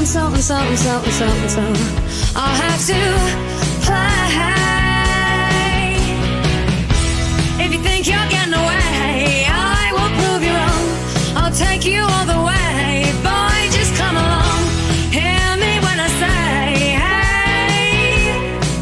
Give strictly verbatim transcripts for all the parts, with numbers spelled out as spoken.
so and so and so and so and so. I'll have to play. If you think you're getting away, I will prove you wrong. I'll take you all the way, boy, just come along. Hear me when I say, hey,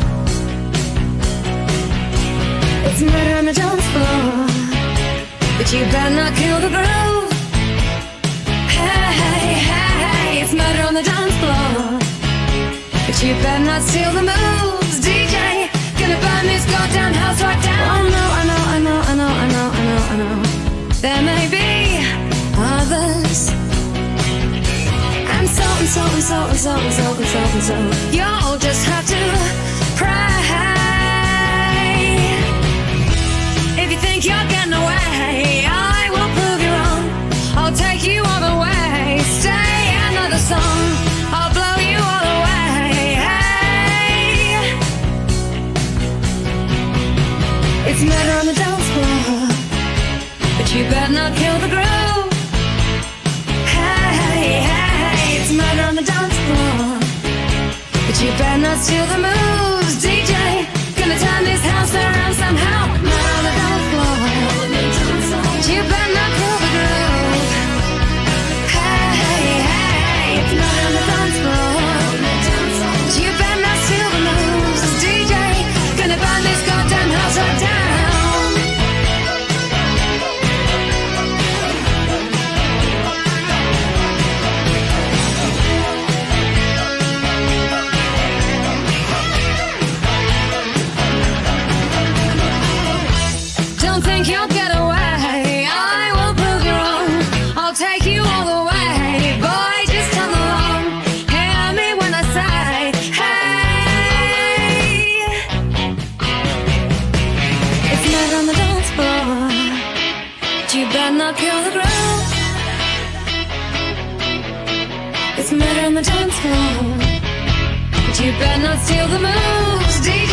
it's murder on the dance floor, but you better not kill the groove. Hey, hey, hey, hey, it's murder on the dance floor, but you better not steal the moves. D J, gonna burn this goddamn house right down. Oh no, I know, I know, I know, I know, I know, I know. There may be others, and so and so and so and so and so and so and so. You'll just have to pray. If you think you're getting away, I will prove you wrong. I'll take you all the way. Stay another song, I'll blow you all away. Hey, it's murder on the dance floor, but you better not kill the groove. Hey, hey, hey, it's murder on the dance floor, but you better not steal the moves. D J, gonna turn this house around somehow. Murder on the dance floor, but you better not kill the groove. Hey, hey, hey, it's murder on the dance floor, but you better not steal the moves. D J, gonna burn this goddamn house right down. Don't think you'll get away, I will prove you wrong. I'll take you all the way, boy, just come along. Hear me when I say, hey, it's murder on the dance floor, but you better not kill the groove. It's murder on the dance floor, but you better not steal the moves. D